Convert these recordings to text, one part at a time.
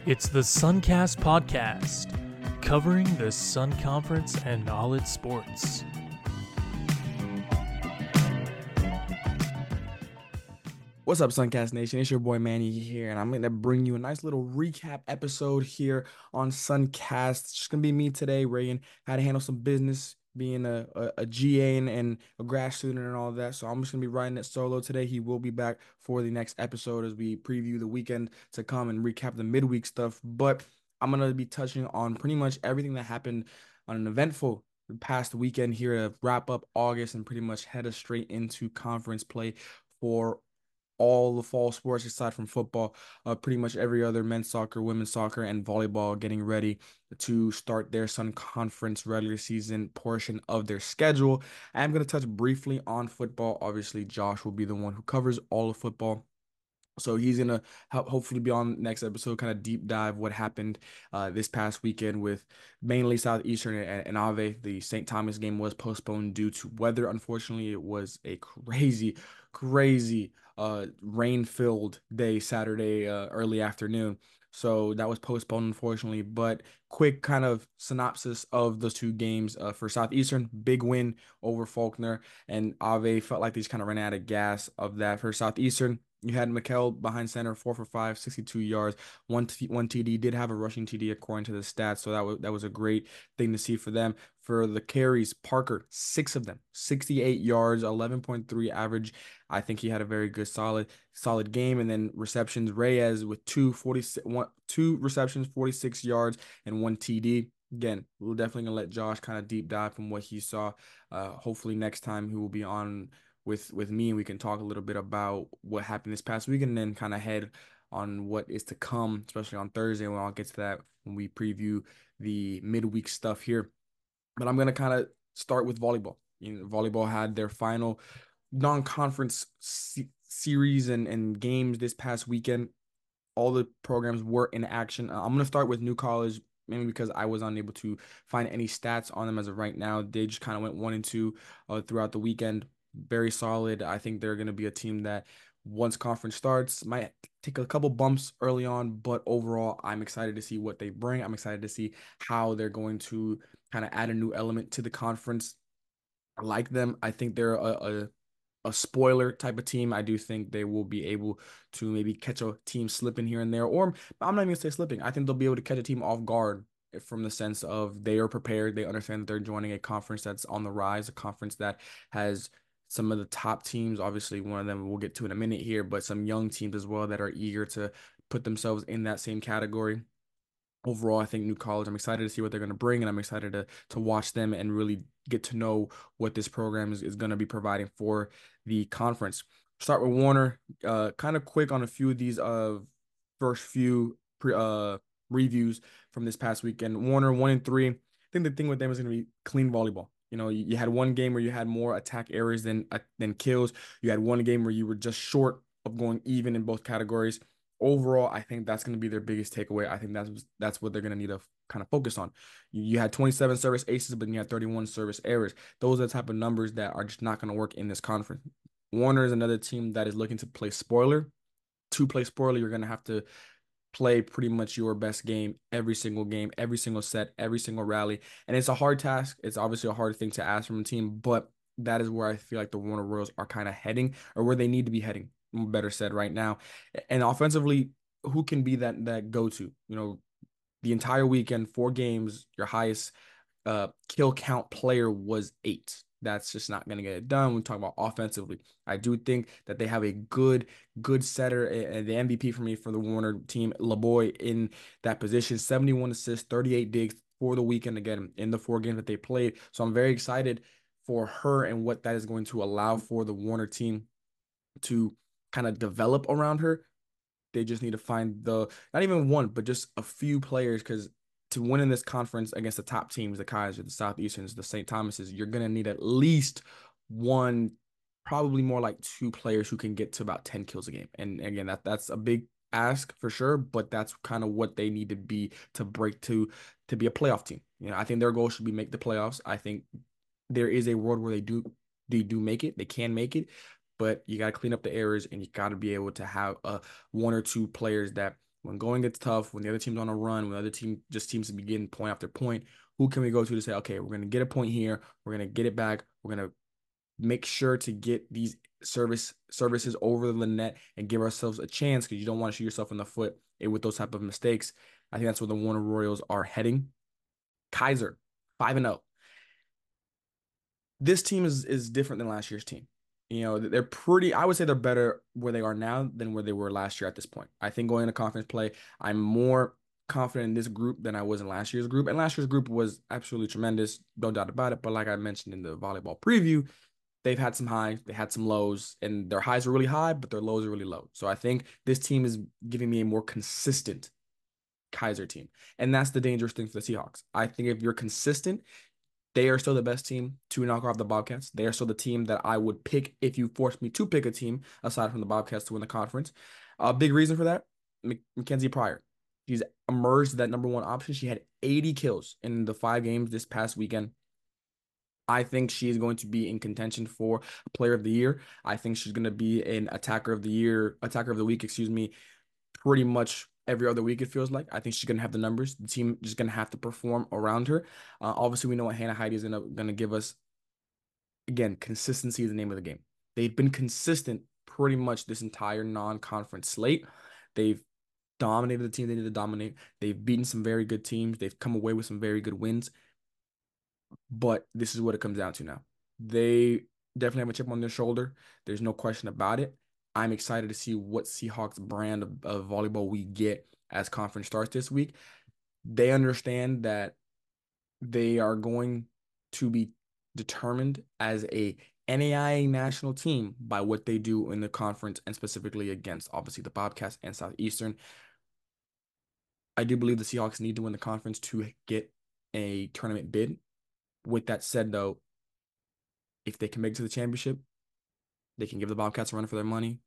It's the Suncast Podcast, covering the Sun Conference and all its sports. What's up, Suncast Nation? It's your boy Manny here, and I'm going to bring you a nice little recap episode here on Suncast. It's just going to be me today, Rayan. Had to handle some business, being a GA and a grad student and all of that. So I'm just going to be riding it solo today. He will be back for the next episode as we preview the weekend to come and recap the midweek stuff. But I'm going to be touching on pretty much everything that happened on an eventful past weekend here to wrap up August and pretty much head us straight into conference play for all the fall sports aside from football. Pretty much every other men's soccer, women's soccer, and volleyball getting ready to start their Sun Conference regular season portion of their schedule. I'm going to touch briefly on football. Obviously, Josh will be the one who covers all of football. So he's gonna help hopefully be on next episode, kind of deep dive what happened this past weekend with mainly Southeastern and Ave. The St. Thomas game was postponed due to weather. Unfortunately, it was a crazy rain-filled day Saturday early afternoon. So that was postponed, unfortunately. But quick kind of synopsis of those two games for Southeastern, big win over Faulkner, and Ave felt like they just kind of ran out of gas of that. For Southeastern, you had Mikkel behind center, 4 for 5, 62 yards, one TD. Did have a rushing TD according to the stats, so that was a great thing to see for them. For the carries, Parker, 6 of them, 68 yards, 11.3 average. I think he had a very good, solid game. And then receptions, Reyes with 2 receptions, 46 yards, and one TD. Again, we're definitely gonna let Josh kind of deep dive from what he saw. Hopefully next time he will be on with me, and we can talk a little bit about what happened this past week and then kind of head on what is to come, especially on Thursday when I'll get to that when we preview the midweek stuff here. But I'm gonna kind of start with volleyball. Volleyball had their final non-conference series and games this past weekend. All the programs were in action. I'm gonna start with New College, mainly because I was unable to find any stats on them as of right now. They just kind of went 1-2 throughout the weekend. Very solid. I think they're gonna be a team that once conference starts might take a couple bumps early on, but overall, I'm excited to see what they bring. I'm excited to see how they're going to kind of add a new element to the conference. I like them. I think they're a spoiler type of team. I do think they will be able to maybe catch a team slipping here and there, or I'm not even gonna say slipping. I think they'll be able to catch a team off guard from the sense of they are prepared. They understand that they're joining a conference that's on the rise, a conference that has some of the top teams. Obviously, one of them we'll get to in a minute here, but some young teams as well that are eager to put themselves in that same category. Overall, I think New College, I'm excited to see what they're going to bring, and I'm excited to watch them and really get to know what this program is going to be providing for the conference. Start with Warner. Kind of quick on a few of these first few reviews from this past weekend. Warner 1-3. I think the thing with them is going to be clean volleyball. You had one game where you had more attack errors than kills. You had one game where you were just short of going even in both categories. Overall, I think that's going to be their biggest takeaway. I think that's what they're going to need to kind of focus on. You had 27 service aces, but you had 31 service errors. Those are the type of numbers that are just not going to work in this conference. Warner is another team that is looking to play spoiler. To play spoiler, you're going to have to play pretty much your best game, every single set, every single rally. And it's a hard task. It's obviously a hard thing to ask from a team, but that is where I feel like the Warner Royals are kind of heading, or where they need to be heading, better said, right now. And offensively, who can be that go-to? The entire weekend, 4 games, your highest kill count player was 8. That's just not going to get it done. When we talk about offensively, I do think that they have a good setter, and the MVP for me for the Warner team, LeBoy, in that position. 71 assists, 38 digs for the weekend, again, in the 4 games that they played. So I'm very excited for her and what that is going to allow for the Warner team to kind of develop around her. They just need to find not even one, but just a few players, because to win in this conference against the top teams, the Kaiser, the Southeasterns, the St. Thomases, you're going to need at least one, probably more like 2 players who can get to about 10 kills a game. And again, that's a big ask for sure, but that's kind of what they need to be to break to be a playoff team. I think their goal should be make the playoffs. I think there is a world where they do make it. They can make it, but you got to clean up the errors, and you got to be able to have 1 or 2 players that When going gets tough, when the other team's on a run, when the other team just seems to be getting point after point, who can we go to say, okay, we're going to get a point here, we're going to get it back, we're going to make sure to get these services over the net and give ourselves a chance because you don't want to shoot yourself in the foot with those type of mistakes. I think that's where the Warner Royals are heading. Kaiser, 5-0. This team is different than last year's team. They're pretty, I would say they're better where they are now than where they were last year at this point. I think going into conference play, I'm more confident in this group than I was in last year's group. And last year's group was absolutely tremendous, no doubt about it. But like I mentioned in the volleyball preview, they've had some highs, they had some lows, and their highs are really high, but their lows are really low. So I think this team is giving me a more consistent Kaiser team. And that's the dangerous thing for the Seahawks. I think if you're consistent, they are still the best team to knock off the Bobcats. They are still the team that I would pick if you forced me to pick a team aside from the Bobcats to win the conference. A big reason for that, Mackenzie Pryor. She's emerged as that number one option. She had 80 kills in the 5 games this past weekend. I think she is going to be in contention for player of the year. I think she's going to be an attacker of the week, excuse me, pretty much every other week, it feels like. I think she's going to have the numbers. The team is going to have to perform around her. Obviously, we know what Hannah Heidi is going to give us. Again, consistency is the name of the game. They've been consistent pretty much this entire non-conference slate. They've dominated the team they need to dominate. They've beaten some very good teams. They've come away with some very good wins. But this is what it comes down to now. They definitely have a chip on their shoulder. There's no question about it. I'm excited to see what Seahawks brand of volleyball we get as conference starts this week. They understand that they are going to be determined as a NAIA national team by what they do in the conference and specifically against obviously the Bobcats and Southeastern. I do believe the Seahawks need to win the conference to get a tournament bid. With that said, though, if they can make it to the championship, they can give the Bobcats a run for their money.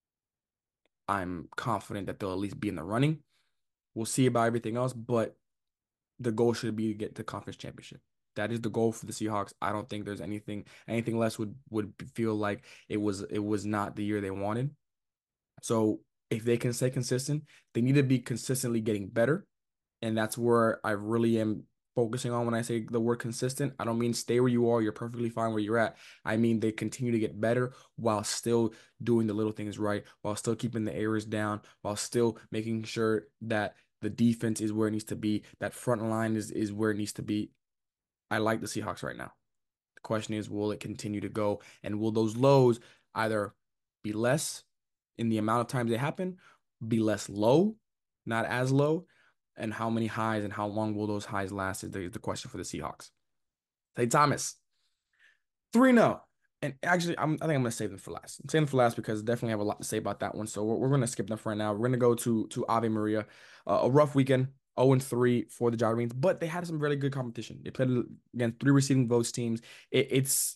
I'm confident that they'll at least be in the running. We'll see about everything else, but the goal should be to get the conference championship. That is the goal for the Seahawks. I don't think there's anything less would feel like it was not the year they wanted. So if they can stay consistent, they need to be consistently getting better. And that's where I really am focusing on when I say the word consistent. I don't mean stay where you are, you're perfectly fine where you're at. I mean they continue to get better while still doing the little things right, while still keeping the errors down, while still making sure that the defense is where it needs to be, that front line is where it needs to be. I like the Seahawks right now. The question is, will it continue to go? And will those lows either be less in the amount of times they happen, be less low, not as low, and how many highs and how long will those highs last is the question for the Seahawks. St. Thomas, 3-0. And actually, I think I'm going to save them for last. I'm saving them for last because I definitely have a lot to say about that one. So we're going to skip them for right now. We're going to go to Ave Maria. A rough weekend, 0-3 for the Gyrenes, but they had some really good competition. They played against 3 receiving votes teams. It's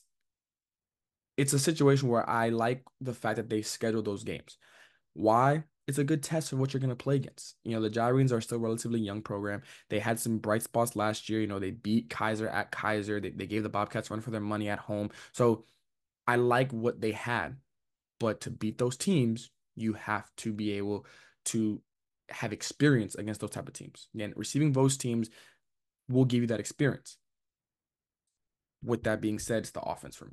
a situation where I like the fact that they schedule those games. Why? It's a good test of what you're going to play against. The Gyrenes are still a relatively young program. They had some bright spots last year. They beat Kaiser at Kaiser. They gave the Bobcats run for their money at home. So I like what they had. But to beat those teams, you have to be able to have experience against those type of teams. Again, receiving those teams will give you that experience. With that being said, it's the offense for me.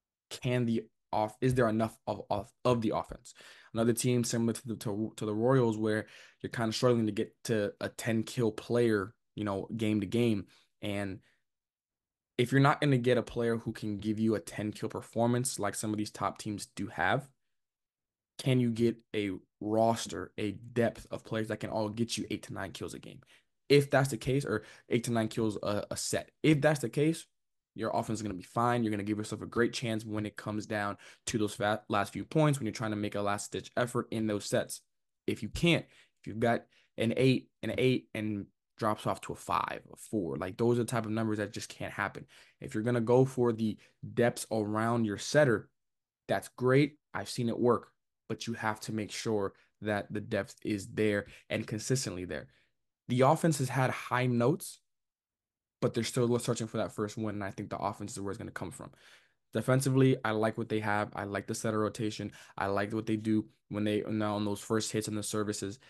Is there enough of the offense? Another team similar to the Royals where you're kind of struggling to get to a 10 kill player, game to game. And if you're not going to get a player who can give you a 10 kill performance like some of these top teams do have, can you get a roster, a depth of players that can all get you 8 to 9 kills a game? If that's the case, or 8 to 9 kills a set. If that's the case, your offense is going to be fine. You're going to give yourself a great chance when it comes down to those last few points, when you're trying to make a last-ditch effort in those sets. If you can't, if you've got an 8, and drops off to a 5, a 4, like those are the type of numbers that just can't happen. If you're going to go for the depths around your setter, that's great. I've seen it work, but you have to make sure that the depth is there and consistently there. The offense has had high notes, but they're still searching for that first win, and I think the offense is where it's going to come from. Defensively, I like what they have. I like the setter rotation. I like what they do when they now on those first hits and the services.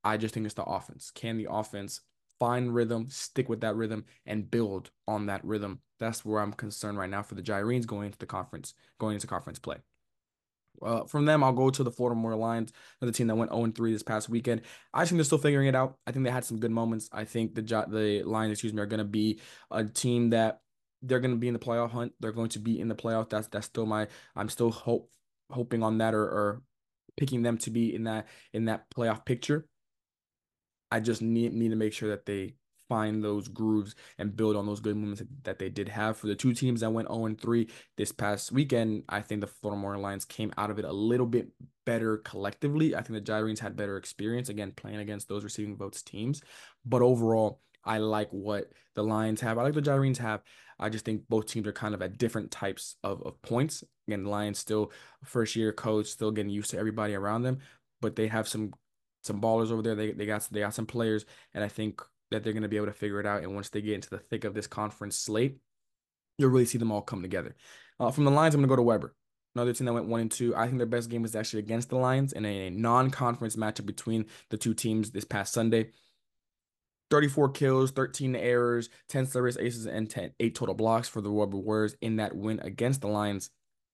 I just think it's the offense. Can the offense find rhythm, stick with that rhythm, and build on that rhythm? That's where I'm concerned right now for the Gyrenes going into conference play. From them, I'll go to the Florida Motor Lions, another team that went 0-3 this past weekend. I just think they're still figuring it out. I think they had some good moments. I think the Lions, excuse me, are going to be a team that they're going to be in the playoff hunt. They're going to be in the playoff. That's still I'm still hoping on that, or picking them to be in that playoff picture. I just need to make sure that they find those grooves and build on those good moments that they did have. For the two teams that went 0-3 this past weekend, I think the Florida Motor Lions came out of it a little bit better collectively. I think the Gyrenes had better experience, again, playing against those receiving votes teams. But overall, I like what the Lions have. I like the Gyrenes have. I just think both teams are kind of at different types of points. Again, the Lions still first year coach, still getting used to everybody around them, but they have some ballers over there. They got some players, and I think that they're going to be able to figure it out. And once they get into the thick of this conference slate, you'll really see them all come together. From the Lions, I'm going to go to Weber. Another team that went 1-2. I think their best game was actually against the Lions in a non-conference matchup between the two teams this past Sunday. 34 kills, 13 errors, 10 service aces, and 8 total blocks for the Weber Warriors in that win against the Lions.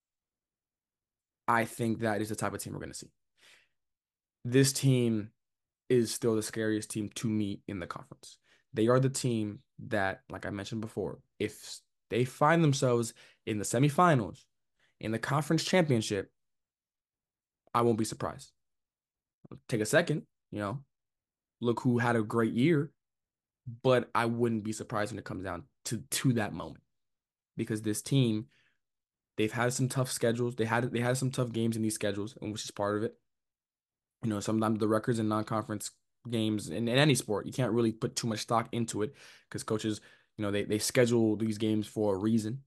I think that is the type of team we're going to see. This team is still the scariest team to me in the conference. They are the team that, like I mentioned before, if they find themselves in the semifinals, in the conference championship, I won't be surprised. Take a second, look who had a great year, but I wouldn't be surprised when it comes down to that moment, because this team, they've had some tough schedules. They had some tough games in these schedules, and which is part of it. Sometimes the records in non-conference games in any sport, you can't really put too much stock into it, because coaches, they schedule these games for a reason.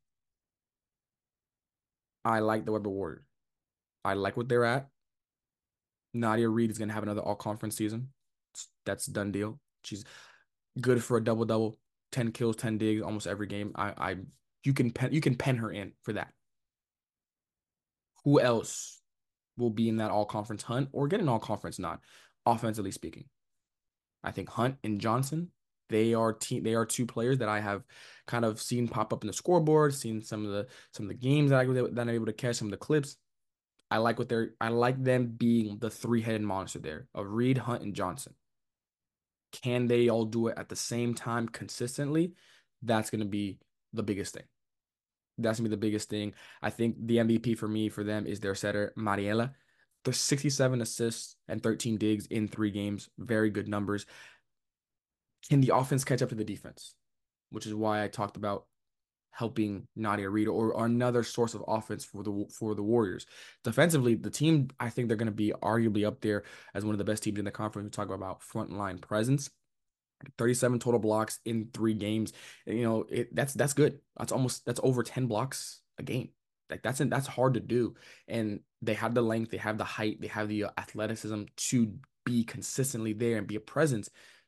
I like the Weber Warriors. I like what they're at. Nadia Reed is going to have another all-conference season. That's a done deal. She's good for a double-double, 10 kills, 10 digs almost every game. You can pen her in for that. Who else will be in that all-conference hunt or get an all-conference nod, offensively speaking? I think Hunt and Johnson, they are two players that I have kind of seen pop up in the scoreboard, seen some of the games that I'm able to catch, some of the clips. I like them being the three-headed monster there of Reed, Hunt, and Johnson. Can they all do it at the same time consistently? That's gonna be the biggest thing. That's gonna be the biggest thing. I think the MVP for me for them is their setter, Mariela. The 67 assists and 13 digs in 3 games. Very good numbers. Can the offense catch up to the defense? Which is why I talked about helping Nadia Reed, or another source of offense for the Warriors. Defensively, the team, I think they're going to be arguably up there as one of the best teams in the conference. We talk about frontline presence. 37 total blocks in 3 games. That's good. That's over 10 blocks a game. Like that's hard to do. And they have the length, they have the height, they have the athleticism to be consistently there and be a presence.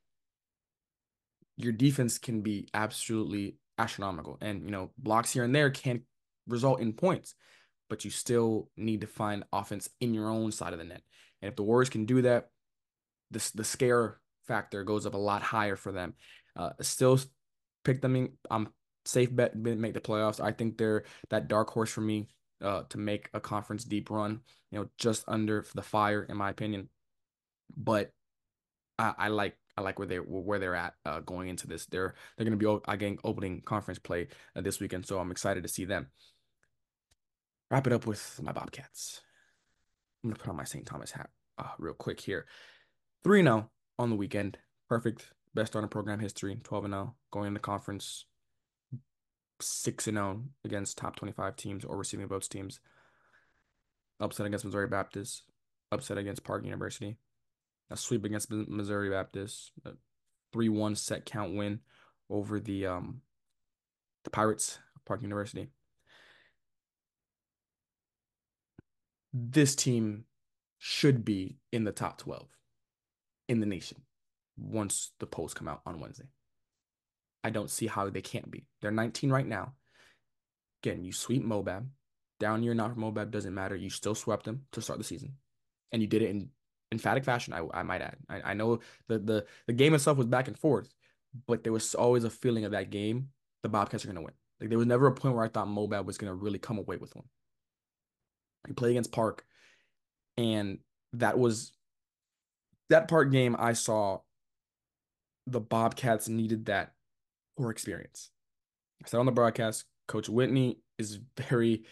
Your defense can be absolutely astronomical. And, blocks here and there can result in points, but you still need to find offense in your own side of the net. And if the Warriors can do that, the scare factor goes up a lot higher for them. Still pick them in. I'm safe bet make the playoffs. I think they're that dark horse for me to make a conference deep run, just under the Fire, in my opinion. But I like where they're at going into this. They're going to be again opening conference play this weekend, so I'm excited to see them. Wrap it up with my Bobcats. I'm gonna put on my St. Thomas hat real quick here. 3-0 on the weekend, perfect, best start in program history. 12-0 going into conference. 6-0 against top 25 teams or receiving votes teams. Upset against Missouri Baptist. Upset against Park University. A sweep against Missouri Baptist. 3-1 set count win over the Pirates of Park University. This team should be in the top 12 in the nation once the polls come out on Wednesday. I don't see how they can't be. They're 19 right now. Again, you sweep Mobab. Down year, not for Mobab, doesn't matter. You still swept them to start the season. And you did it in emphatic fashion, I might add. I know the game itself was back and forth, but there was always a feeling of that game, the Bobcats are going to win. Like there was never a point where I thought Mobab was going to really come away with one. He played against Park, and that was that Park game I saw the Bobcats needed that core experience. I said on the broadcast, Coach Whitney is very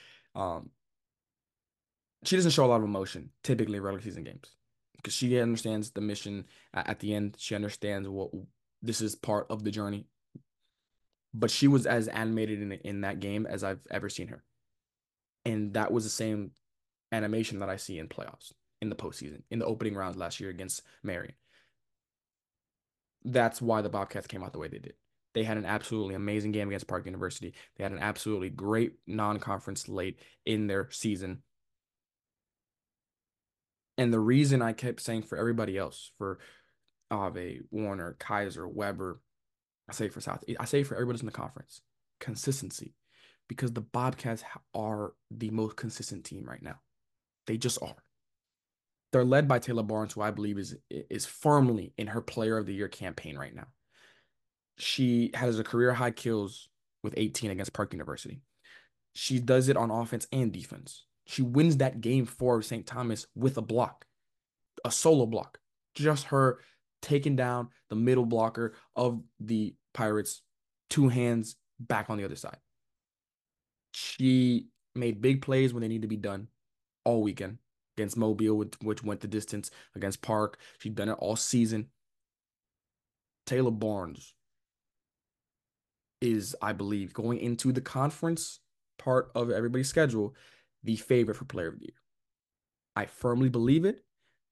she doesn't show a lot of emotion typically in regular season games because she understands the mission at the end. She understands what this is part of the journey. But she was as animated in that game as I've ever seen her. And that was the same animation that I see in playoffs, in the postseason, in the opening rounds last year against Marion. That's why the Bobcats came out the way they did. They had an absolutely amazing game against Park University. They had an absolutely great non-conference late in their season. And the reason I kept saying for everybody else, for Ave, Warner, Kaiser, Weber, I say for everybody in the conference, consistency, because the Bobcats are the most consistent team right now. They just are. They're led by Taylor Barnes, who I believe is firmly in her Player of the Year campaign right now. She has a career high kills with 18 against Park University. She does it on offense and defense. She wins that game for St. Thomas with a block, a solo block. Just her taking down the middle blocker of the Pirates, two hands back on the other side. She made big plays when they need to be done all weekend against Mobile, which went the distance, against Park. She's done it all season. Taylor Barnes is, I believe, going into the conference part of everybody's schedule, the favorite for Player of the Year. I firmly believe it.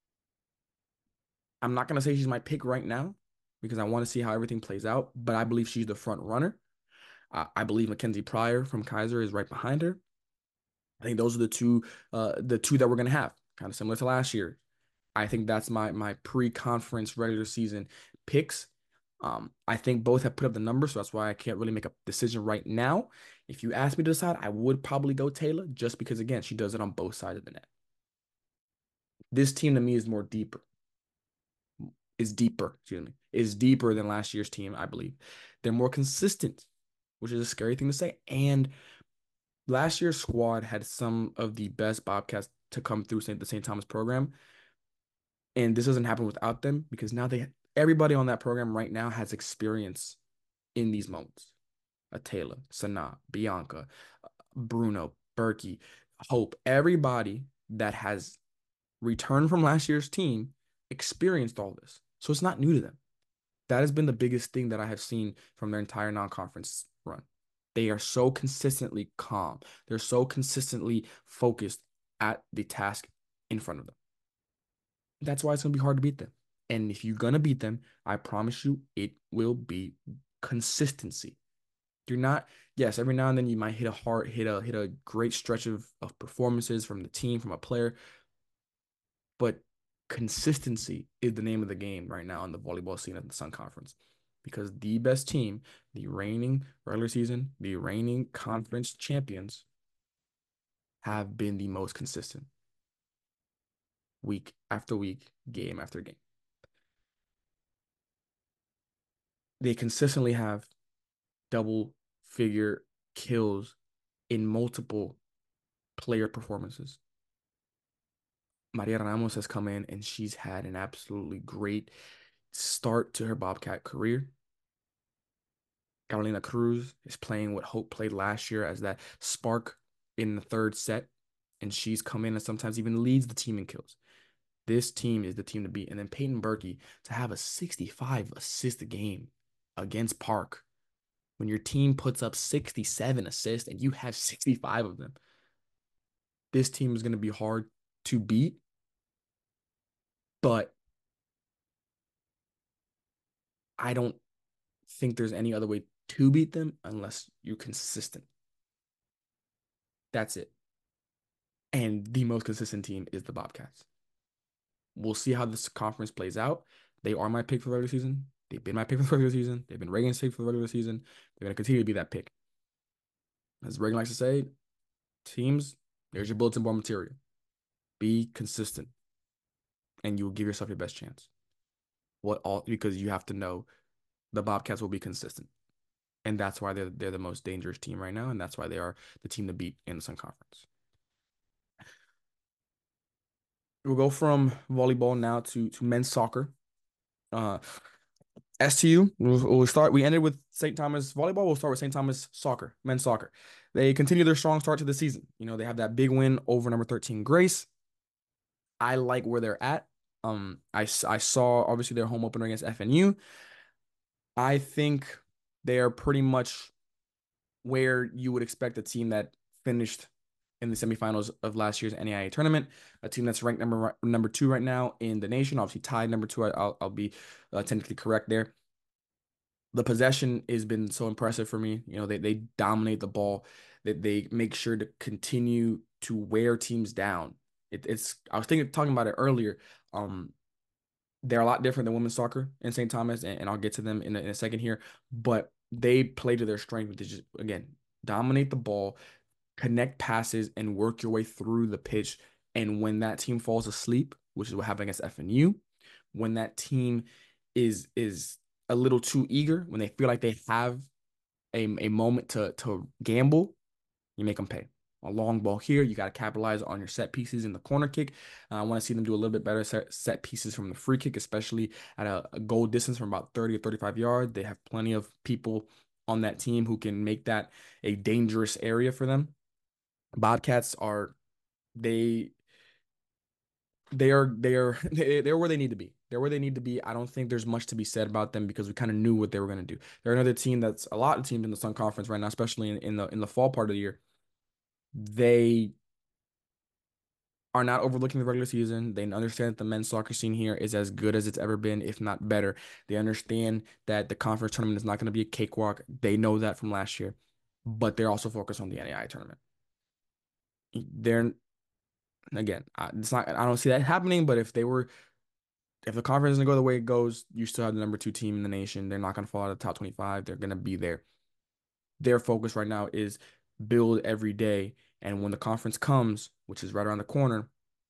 I'm not going to say she's my pick right now because I want to see how everything plays out, but I believe she's the front runner. I believe Mackenzie Pryor from Kaiser is right behind her. I think those are the two that we're going to have, kind of similar to last year. I think that's my pre-conference regular season picks. I think both have put up the numbers, so that's why I can't really make a decision right now. If you ask me to decide, I would probably go Taylor just because, again, she does it on both sides of the net. This team to me is deeper than last year's team, I believe. They're more consistent, which is a scary thing to say. And last year's squad had some of the best Bobcats to come through the St. Thomas program. And this doesn't happen without them because now everybody on that program right now has experience in these moments. A Taylor, Sanaa, Bianca, Bruno, Berkey, Hope, everybody that has returned from last year's team experienced all this. So it's not new to them. That has been the biggest thing that I have seen from their entire non-conference run. They are so consistently calm. They're so consistently focused at the task in front of them. That's why it's going to be hard to beat them. And if you're going to beat them, I promise you it will be consistency. You're not, yes, every now and then you might hit a great stretch of performances from the team, from a player, but consistency is the name of the game right now in the volleyball scene at the Sun Conference. Because the best team, the reigning regular season, the reigning conference champions, have been the most consistent week after week, game after game. They consistently have double figure kills in multiple player performances. Maria Ramos has come in and she's had an absolutely great start to her Bobcat career. Carolina Cruz is playing what Hope played last year as that spark in the third set, and she's come in and sometimes even leads the team in kills. This team is the team to beat. And then Peyton Berkey to have a 65 assist game against Park when your team puts up 67 assists and you have 65 of them. This team is going to be hard to beat, but I don't think there's any other way to beat them unless you're consistent. That's it. And the most consistent team is the Bobcats. We'll see how this conference plays out. They are my pick for the regular season. They've been my pick for the regular season. They've been Reagan's pick for the regular season. They're going to continue to be that pick. As Reagan likes to say, teams, there's your bulletin board material. Be consistent. and you will give yourself your best chance. What all because you have to know the Bobcats will be consistent. And that's why they're the most dangerous team right now, and that's why they are the team to beat in the Sun Conference. We'll go from volleyball now to men's soccer. Uh, STU. We'll start. We ended with St. Thomas volleyball. We'll start with St. Thomas soccer, men's soccer. They continue their strong start to the season. They have that big win over number 13 Grace. I like where they're at. I saw obviously their home opener against FNU. I think they are pretty much where you would expect a team that finished in the semifinals of last year's NAIA tournament, a team that's ranked number two right now in the nation, obviously tied number two. I'll be technically correct there. The possession has been so impressive for me. They dominate the ball, that they make sure to continue to wear teams down. It's I was talking about it earlier. They're a lot different than women's soccer in St. Thomas, and I'll get to them in a second here. But they play to their strength, which is just, again, dominate the ball, connect passes, and work your way through the pitch. And when that team falls asleep, which is what happened against FNU, when that team is a little too eager, when they feel like they have a moment to gamble, you make them pay. A long ball here, you got to capitalize on your set pieces in the corner kick. I want to see them do a little bit better set pieces from the free kick, especially at a goal distance from about 30 or 35 yards. They have plenty of people on that team who can make that a dangerous area for them. Bobcats are they they are they're where they need to be. They're where they need to be. I don't think there's much to be said about them because we kind of knew what they were going to do. They're another team that's a lot of teams in the Sun Conference right now, especially in the fall part of the year. They are not overlooking the regular season. They understand that the men's soccer scene here is as good as it's ever been, if not better. They understand that the conference tournament is not going to be a cakewalk. They know that from last year, but they're also focused on the NAIA tournament. They're again, it's not. I don't see that happening. But if the conference doesn't go the way it goes, you still have the number two team in the nation. They're not going to fall out of the top 25. They're going to be there. Their focus right now is build every day. And when the conference comes, which is right around the corner,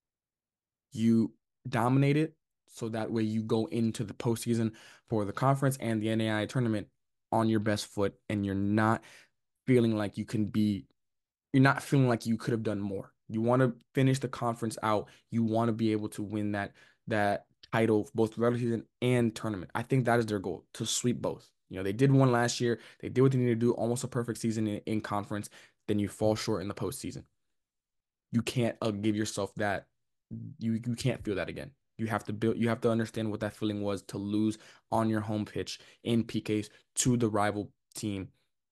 you dominate it. So that way you go into the postseason for the conference and the NAIA tournament on your best foot. And feeling like you can be, you're not feeling like you could have done more. You want to finish the conference out. You want to be able to win that title, both regular season and tournament. I think that is their goal, to sweep both. They did one last year. They did what they needed to do, almost a perfect season in conference. Then you fall short in the postseason. You can't give yourself that. You can't feel that again. You have to understand what that feeling was to lose on your home pitch in PKs to the rival team.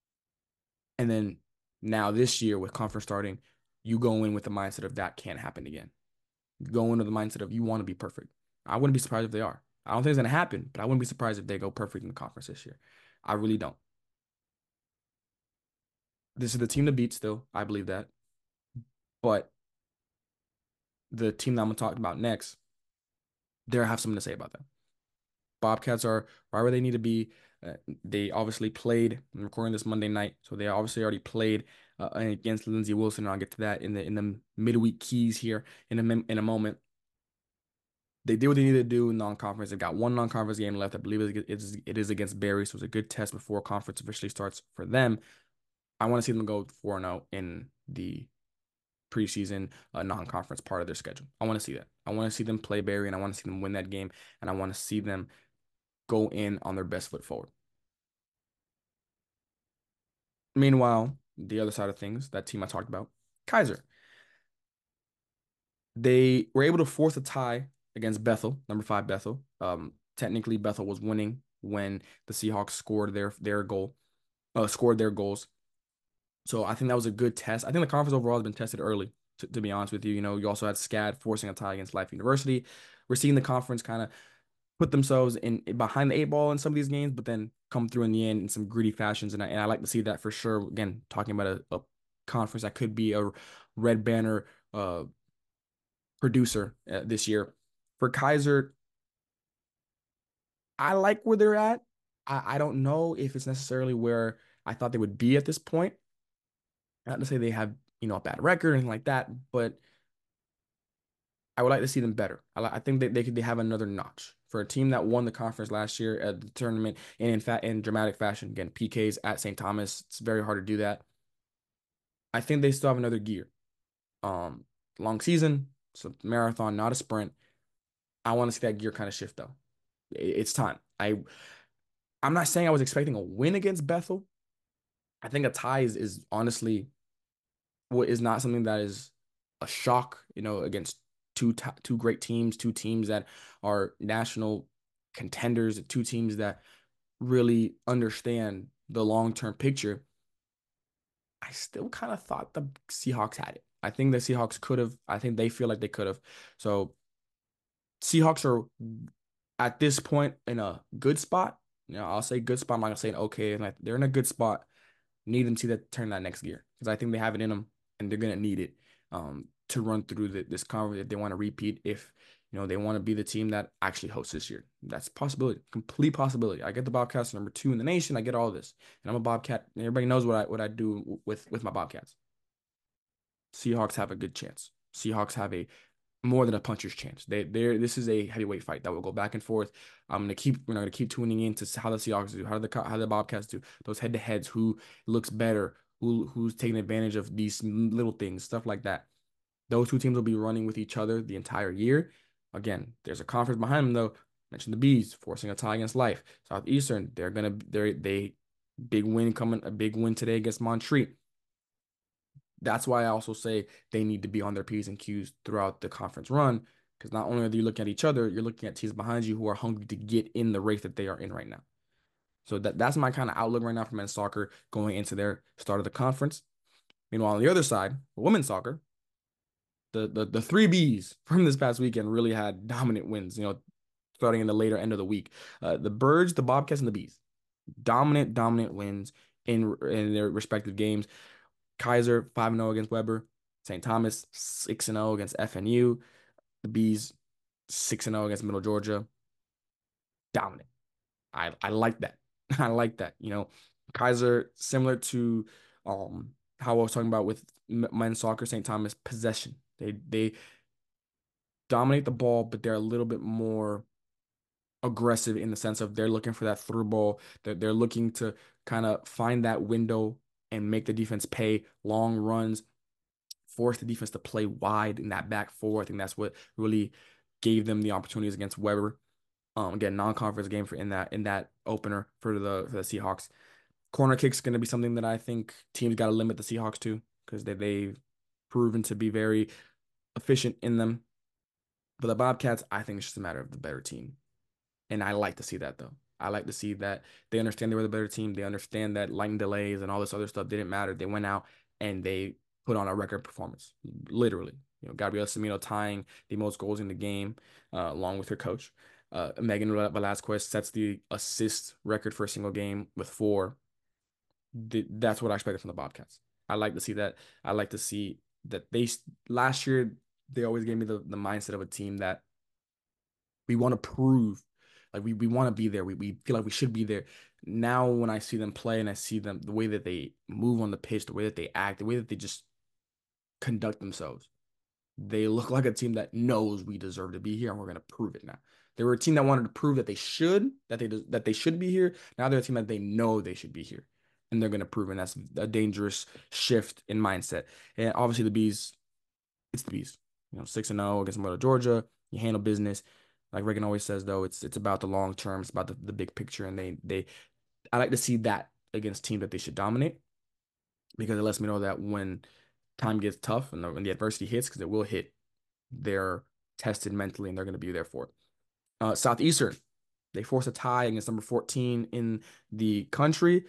And then now this year with conference starting, you go in with the mindset of that can't happen again. You go into the mindset of you want to be perfect. I wouldn't be surprised if they are. I don't think it's going to happen, but I wouldn't be surprised if they go perfect in the conference this year. I really don't. This is the team to beat still. I believe that. But the team that I'm going to talk about next, they have something to say about that. Bobcats are right where they need to be. They obviously played. I'm recording this Monday night, so they obviously already played against Lindsey Wilson. And I'll get to that in the midweek keys here in a moment. They did what they needed to do in non-conference. They've got one non-conference game left. I believe it is against Barry, so it's a good test before conference officially starts for them. I want to see them go 4-0 in the preseason non-conference part of their schedule. I want to see that. I want to see them play Barry, and I want to see them win that game, and I want to see them go in on their best foot forward. Meanwhile, the other side of things, that team I talked about, Kaiser, they were able to force a tie against Bethel, number 5 Bethel. Technically, Bethel was winning when the Seahawks scored scored their goals. So I think that was a good test. I think the conference overall has been tested early, to be honest with you. You also had SCAD forcing a tie against Life University. We're seeing the conference kind of put themselves in behind the 8 ball in some of these games, but then come through in the end in some gritty fashions. And I like to see that for sure. Again, talking about a conference that could be a Red Banner producer this year. For Kaiser, I like where they're at. I don't know if it's necessarily where I thought they would be at this point. Not to say they have, a bad record or anything like that, but I would like to see them better. I think that they have another notch for a team that won the conference last year at the tournament and in dramatic fashion. Again, PKs at St. Thomas. It's very hard to do that. I think they still have another gear. Um, Long season, so marathon, not a sprint. I want to see that gear kind of shift though. It's time. I'm not saying I was expecting a win against Bethel. I think a tie is honestly what is not something that is a shock, against two great teams, two teams that are national contenders, two teams that really understand the long-term picture. I still kind of thought the Seahawks had it. I think the Seahawks could have. I think they feel like they could have. So Seahawks are at this point in a good spot. I'll say good spot. I'm not gonna say okay. Like they're in a good spot. Need them to turn that next gear because I think they have it in them and they're gonna need it to run through this conference if they want to repeat. If they want to be the team that actually hosts this year, that's a possibility, complete possibility. I get the Bobcats number 2 in the nation. I get all this, and I'm a Bobcat. And everybody knows what I do with my Bobcats. Seahawks have a good chance. Seahawks have a more than a puncher's chance. This is a heavyweight fight that will go back and forth. We're gonna keep tuning in to how the Seahawks do, how the Bobcats do, those head to heads, who looks better, who's taking advantage of these little things, stuff like that. Those two teams will be running with each other the entire year. Again, there's a conference behind them though. Mentioned the Bees forcing a tie against Life. Southeastern, they big win coming, a big win today against Montreat. That's why I also say they need to be on their P's and Q's throughout the conference run. Because not only are you looking at each other, you're looking at teams behind you who are hungry to get in the race that they are in right now. So that's my kind of outlook right now for men's soccer going into their start of the conference. Meanwhile, on the other side, for women's soccer, the three Bs from this past weekend really had dominant wins, starting in the later end of the week. The Birds, the Bobcats, and the Bees. Dominant wins in their respective games. Kaiser 5-0 against Weber. St. Thomas 6-0 against FNU. The Bees 6-0 against Middle Georgia. Dominant. I like that. I like that. Kaiser, similar to how I was talking about with men's soccer, St. Thomas, possession. They dominate the ball, but they're a little bit more aggressive in the sense of they're looking for that through ball. They're looking to kind of find that window and make the defense pay long runs, force the defense to play wide in that back four. I think that's what really gave them the opportunities against Weber. Again, non-conference game in that opener for the Seahawks. Corner kicks going to be something that I think teams got to limit the Seahawks to because they've proven to be very efficient in them. For the Bobcats, I think it's just a matter of the better team. And I like to see that though. I like to see that they understand they were the better team. They understand that lightning delays and all this other stuff didn't matter. They went out and they put on a record performance, literally. Gabriela Semino tying the most goals in the game, along with her coach. Megan Velasquez sets the assist record for a single game with 4. That's what I expected from the Bobcats. I like to see that. I like to see that last year they always gave me the mindset of a team that we want to prove, like we want to be there. We feel like we should be there. Now when I see them play and I see them, the way that they move on the pitch, the way that they act, the way that they just conduct themselves, they look like a team that knows we deserve to be here and we're going to prove it now. They were a team that wanted to prove that they should be here. Now they're a team that they know they should be here. And they're going to prove it. And that's a dangerous shift in mindset. And obviously the Bees, it's the Bees. 6-0 against Mother Georgia. You handle business. Like Reagan always says, though, it's about the long term. It's about the big picture. And I like to see that against teams that they should dominate because it lets me know that when time gets tough and when the adversity hits, because it will hit, they're tested mentally and they're going to be there for it. Southeastern, they force a tie against number 14 in the country.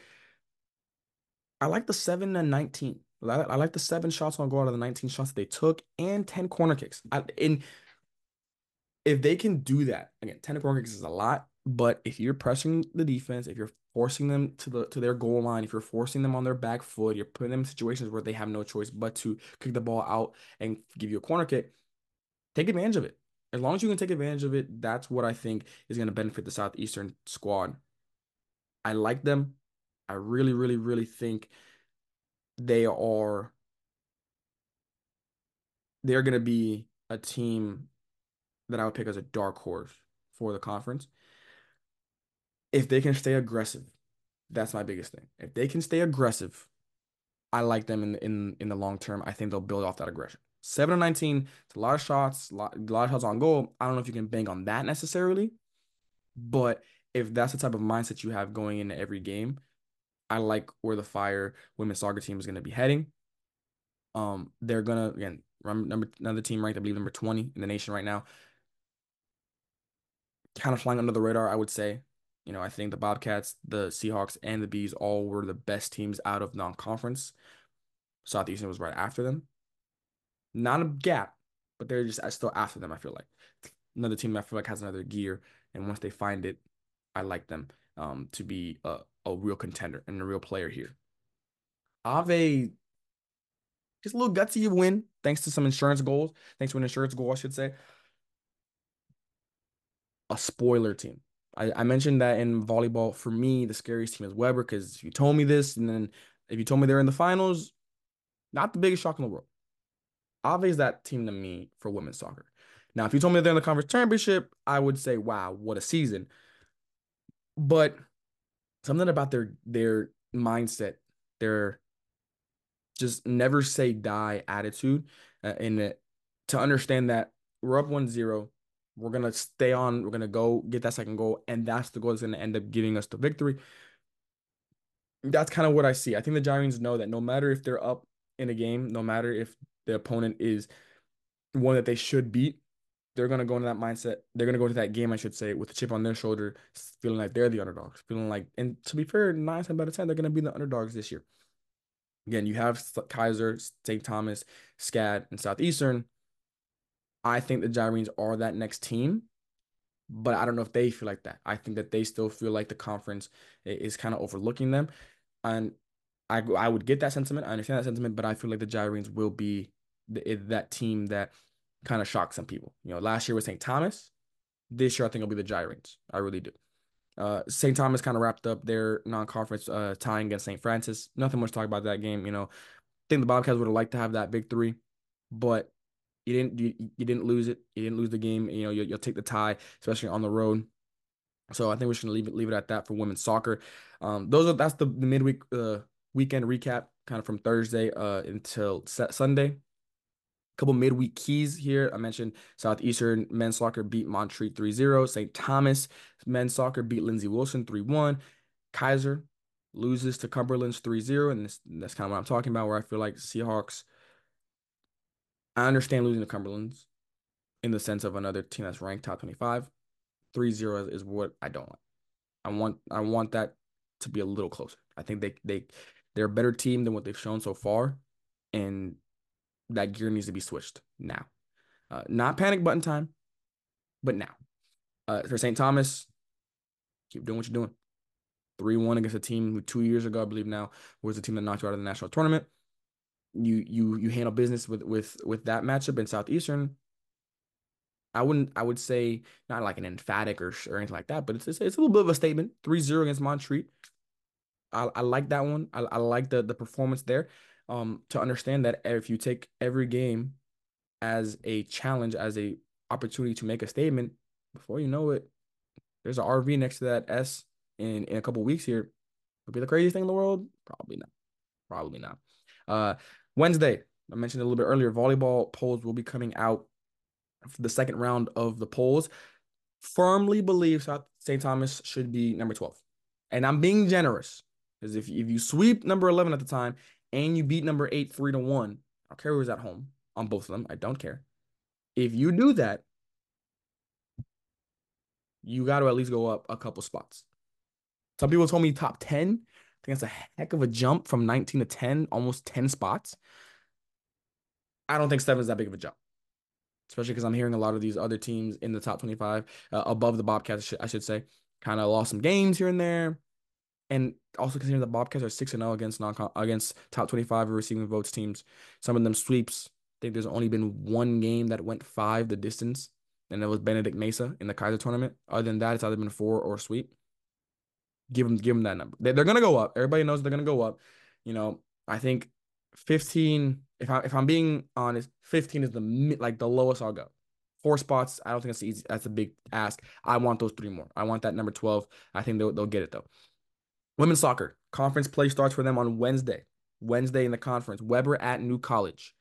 I like the 7-19. I like the 7 shots on goal out of the 19 shots that they took and 10 corner kicks. If they can do that, again, 10 corner kicks is a lot, but if you're pressing the defense, if you're forcing them to their goal line, if you're forcing them on their back foot, you're putting them in situations where they have no choice but to kick the ball out and give you a corner kick, take advantage of it. As long as you can take advantage of it, that's what I think is going to benefit the Southeastern squad. I like them. I really, really, really think they are they're going to be a team that I would pick as a dark horse for the conference. If they can stay aggressive, that's my biggest thing. If they can stay aggressive, I like them in the long term. I think they'll build off that aggression. 7-19, it's a lot of shots, a lot of shots on goal. I don't know if you can bank on that necessarily, but if that's the type of mindset you have going into every game, I like where the Fire women's soccer team is going to be heading. They're gonna again another team ranked, I believe, number 20 in the nation right now. Kind of flying under the radar, I would say. I think the Bobcats, the Seahawks, and the Bees all were the best teams out of non-conference. Southeastern was right after them. Not a gap, but they're just still after them, I feel like. Another team I feel like has another gear, and once they find it, I like them to be a real contender and a real player here. Ave, just a little gutsy win, thanks to some insurance goals. Thanks to an insurance goal, I should say. A spoiler team. I mentioned that in volleyball, for me, the scariest team is Weber, because if you told me this, and then if you told me they're in the finals, not the biggest shock in the world. Ave is that team to me for women's soccer. Now, if you told me they're in the conference championship, I would say, wow, what a season. But something about their mindset, their just never say die attitude, in it, to understand that we're up 1-0, we're gonna stay on, we're gonna go get that second goal, and that's the goal that's gonna end up giving us the victory. That's kind of what I see. I think the Giants know that no matter if they're up in a game, no matter if the opponent is one that they should beat, they're gonna go into that mindset. They're gonna go into that game, I should say, with a chip on their shoulder, feeling like they're the underdogs, feeling like, and to be fair, 9 times out of 10, they're gonna be the underdogs this year. Again, you have Kaiser, St. Thomas, SCAD, and Southeastern. I think the Gyrenes are that next team, but I don't know if they feel like that. I think that they still feel like the conference is kind of overlooking them. And I would get that sentiment. I understand that sentiment, but I feel like the Gyrenes will be that team that kind of shocks some people. Last year was St. Thomas. This year, I think it'll be the Gyrenes. I really do. St. Thomas kind of wrapped up their non-conference tying against St. Francis. Nothing much to talk about that game. I think the Bobcats would have liked to have that victory, but you didn't lose it. You didn't lose the game. You'll take the tie, especially on the road. So I think we're just gonna leave it at that for women's soccer. That's the midweek weekend recap, kind of from Thursday until Sunday. Couple midweek keys here. I mentioned Southeastern men's soccer beat Montreat 3-0. St. Thomas men's soccer beat Lindsey Wilson 3-1. Kaiser loses to Cumberland's 3-0. And that's kind of what I'm talking about, where I feel like Seahawks, I understand losing to Cumberland's in the sense of another team that's ranked top 25. 3-0 is what I don't like. I want that to be a little closer. I think they're a better team than what they've shown so far, and that gear needs to be switched now. Not panic button time, but now. For St. Thomas, keep doing what you're doing. 3-1 against a team who 2 years ago, I believe now, was the team that knocked you out of the national tournament. You handle business with that matchup in Southeastern. I would say not like an emphatic or anything like that, but it's a little bit of a statement. 3-0 against Montreat. I like that one. I like the performance there. To understand that if you take every game as a challenge, as a opportunity to make a statement, before you know it, there's an RV next to that S in a couple weeks here. Would be the craziest thing in the world? Probably not. Probably not. Uh, Wednesday, I mentioned a little bit earlier, volleyball polls will be coming out for the second round of the polls. Firmly believe South St. Thomas should be number 12. And I'm being generous, because if you sweep number 11 at the time and you beat number 8 3-1, I don't care who's at home on both of them. I don't care. If you do that, you got to at least go up a couple spots. Some people told me top 10. I think that's a heck of a jump from 19 to 10, almost 10 spots. I don't think 7 is that big of a jump, especially because I'm hearing a lot of these other teams in the top 25, above the Bobcats, I should say, kind of lost some games here and there. And also considering the Bobcats are 6-0 against top 25 receiving votes teams. Some of them sweeps. I think there's only been one game that went 5 the distance, and it was Benedict Mesa in the Kaiser tournament. Other than that, it's either been 4 or sweep. Give them that number. They're gonna go up. Everybody knows they're gonna go up. I think 15. If I'm being honest, 15 is the lowest I'll go. 4 spots. I don't think that's easy. That's a big ask. I want those 3 more. I want that number 12. I think they'll get it though. Women's soccer conference play starts for them on Wednesday. Wednesday in the conference. Weber at New College.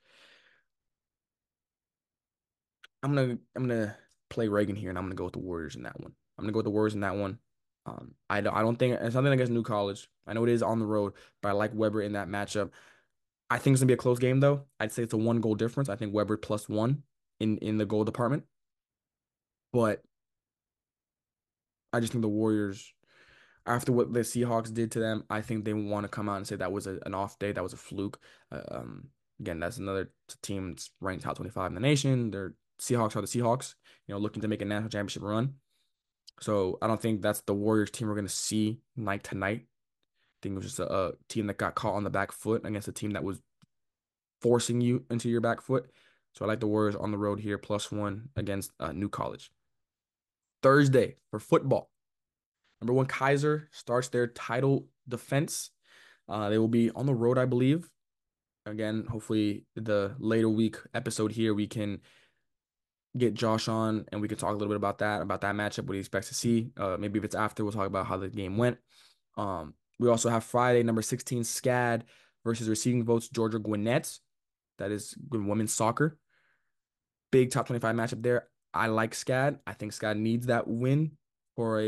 I'm gonna play Reagan here, and I'm gonna go with the Warriors in that one. I'm gonna go with the Warriors in that one. I don't think it's something against New College. I know it is on the road, but I like Weber in that matchup. I think it's gonna be a close game though. I'd say it's a 1 goal difference. I think Weber +1 in the goal department, but I just think the Warriors, after what the Seahawks did to them, I think they want to come out and say that was an off day, that was a fluke. Again, that's another team that's ranked top 25 in the nation. Their Seahawks are the Seahawks, looking to make a national championship run. So I don't think that's the Warriors team we're going to see night to night. I think it was just a team that got caught on the back foot against a team that was forcing you into your back foot. So I like the Warriors on the road here, +1 against New College. Thursday for football. Number 1, Kaiser starts their title defense. They will be on the road, I believe. Again, hopefully the later week episode here, we can get Josh on and we can talk a little bit about that matchup, what he expects to see. Maybe if it's after, we'll talk about how the game went. We also have Friday, number 16, SCAD versus Receiving Votes, Georgia Gwinnett. That is women's soccer. Big top 25 matchup there. I like SCAD. I think SCAD needs that win for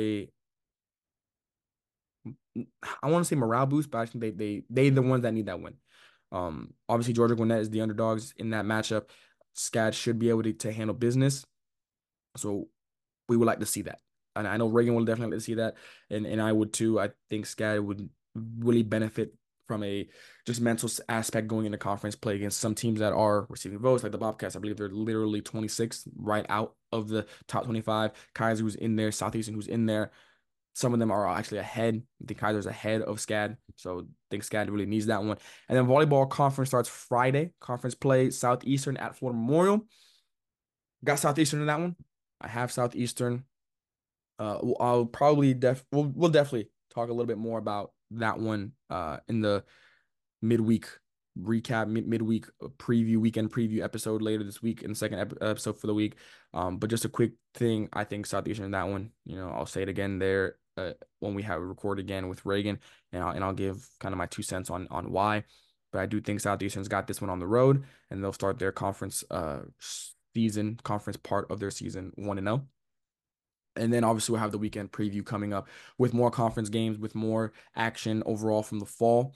I want to say morale boost, but I think they the ones that need that win. Obviously Georgia Gwinnett is the underdogs in that matchup. SCAD should be able to handle business. So we would like to see that. And I know Reagan will definitely see that. And I would too. I think SCAD would really benefit from a just mental aspect going into conference play against some teams that are receiving votes, like the Bobcats. I believe they're literally 26th right out of the top 25. Kaiser, who's in there, Southeastern, who's in there. Some of them are actually ahead. I think Kaiser's ahead of SCAD. So I think SCAD really needs that one. And then volleyball conference starts Friday. Conference play, Southeastern at Florida Memorial. Got Southeastern in that one. I have Southeastern. I'll probably we'll definitely talk a little bit more about that one in the midweek recap, midweek preview, weekend preview episode later this week in the second episode for the week. But just a quick thing, I think Southeastern in that one. I'll say it again there when we have record again with Reagan, and I'll give kind of my 2 cents on why. But I do think Southeastern's got this one on the road, and they'll start their conference conference part of their season 1-0. And then obviously we'll have the weekend preview coming up with more conference games, with more action overall from the fall.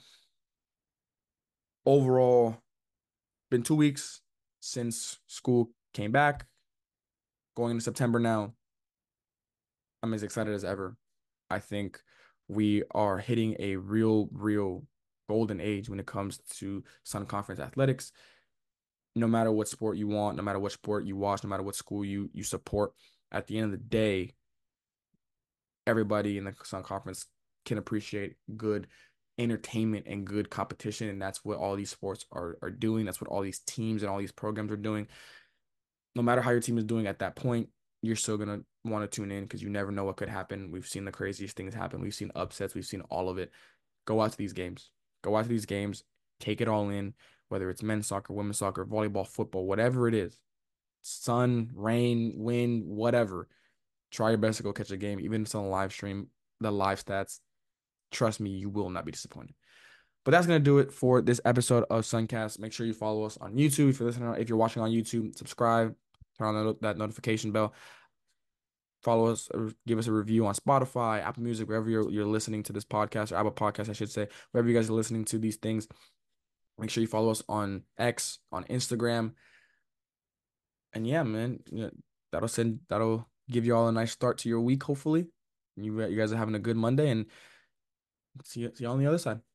Overall, been 2 weeks since school came back. Going into September now, I'm as excited as ever. I think we are hitting a real golden age when it comes to Sun Conference athletics. No matter what sport you want, no matter what sport you watch, no matter what school you support, at the end of the day, everybody in the Sun Conference can appreciate good entertainment and good competition, and that's what all these sports are doing. That's what all these teams and all these programs are doing. No matter how your team is doing at that point, you're still gonna want to tune in because you never know what could happen. We've seen the craziest things happen. We've seen upsets. We've seen all of it. Go watch these games. Go watch these games. Take it all in, whether it's men's soccer, women's soccer, volleyball, football, whatever it is. Sun, rain, wind, whatever. Try your best to go catch a game, even if it's on a live stream, the live stats. Trust me, you will not be disappointed. But that's gonna do it for this episode of Suncast. Make sure you follow us on YouTube if you're listening. If you're watching on YouTube, subscribe, turn on that notification bell. Follow us, or give us a review on Spotify, Apple Music, wherever you're listening to this podcast, or Apple Podcast, I should say, wherever you guys are listening to these things. Make sure you follow us on X, on Instagram. And yeah, man, that'll give you all a nice start to your week, hopefully. You guys are having a good Monday, and see you on the other side.